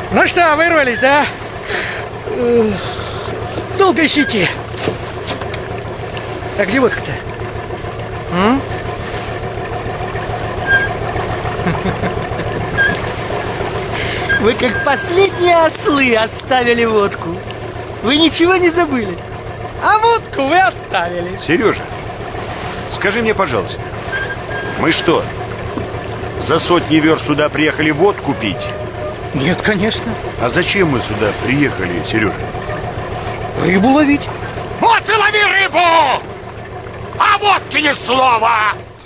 Ну что, вырвались, да? Долго еще идти. А где водка-то? Вы как последние ослы оставили водку. Вы ничего не забыли? А водку вы оставили. Сережа, скажи мне, пожалуйста, мы что, за сотни верст сюда приехали водку пить? Нет, конечно. А зачем мы сюда приехали, Сережа? Рыбу ловить. Вот и лови рыбу! А водки ни слова!